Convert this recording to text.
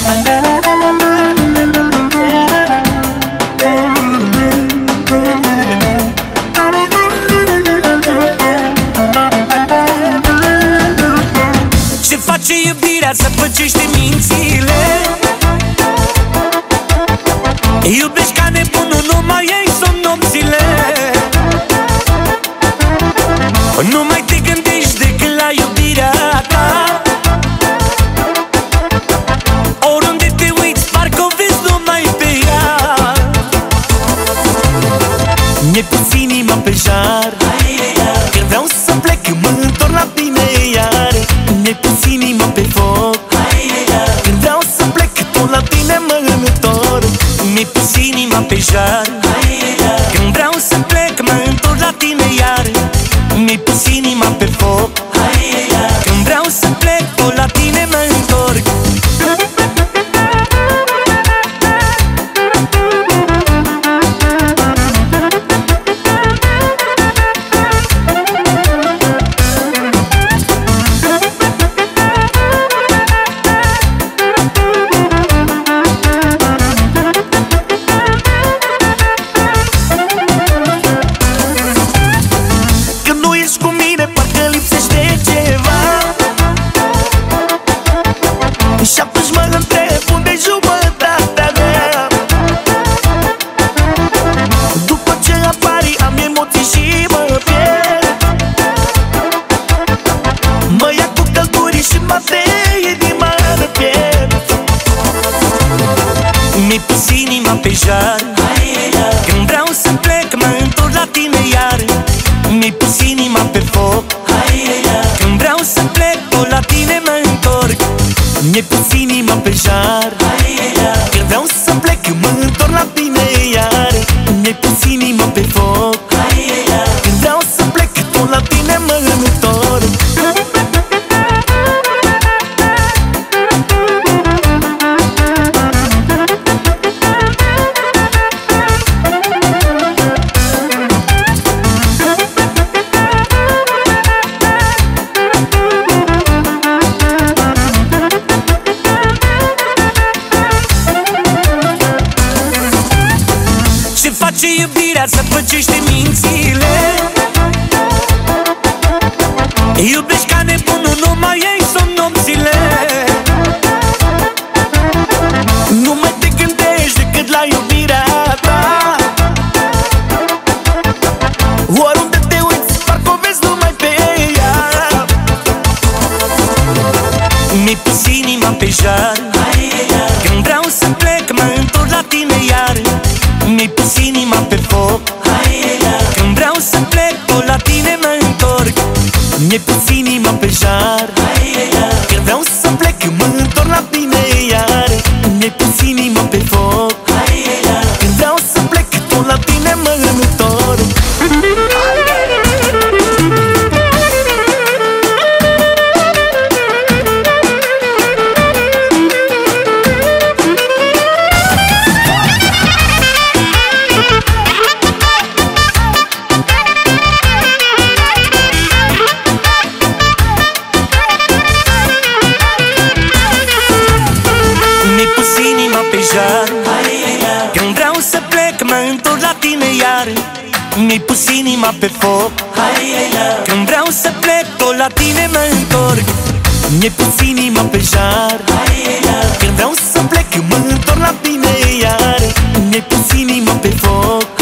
Ce face iubirea să păcește mințile? Iubești ca nebunul, nu mai ai somn nopțile. Nu mai te gândești decât la iubirea ta. Oriunde te uiți, parcă o vezi numai pe ea. Mi-e pus inima pe jar, când vreau să plec, mă întorc la tine iar. Mi-e pus inima pe foc, când vreau să plec, tot la tine mă întorc. Mi-e pus inima pe jar, când vreau să plec, mă întorc la tine iar. Mi-e pus inima pe foc, când vreau să plec, tot la tine mă întorc. Și atunci mă întreb unde-i jumătatea mea. După ce apari am emoții și mă pierd. Mă ia cu călduri și mă teie din mână pierd. Mi-e pus inima pe jar, când vreau să plec, mă întorc la tine iar. Mi-e pus inima pe foc, când vreau să plec, tot la tine mă întorc. Mi-e pus inima pe jar, când vreau să plec, mă întorc la tine iar. Mi-e pus inima pe foc, când vreau să plec, tot la tine mă întorc. Ce face iubirea să păcește mințile? Iubești ca nebunul, nu mai ai somn nopțile. Nu mai te gândești decât la iubirea ta. Oriunde te uiți, parcă o vezi numai pe ea. Mi-e pus inima pe jar, când vreau să plec, mă întorc la tine iar. Mi-e pus inima pe foc, când vreau să plec, tot la tine mă întorc. Mi-e pus inima pe jar, când vreau să plec, mă întorc la tine iar. Mi-e pus inima pe foc, când vreau să plec, tot la tine mă întorc. Când vreau să plec, mă întorc la tine iar. Mi-ai pus inima pe foc, când vreau să plec, tot la tine mă întorc. Mi-ai pus inima pe jar, când vreau să plec, mă întorc la tine iar. Mi-ai pus inima pe foc,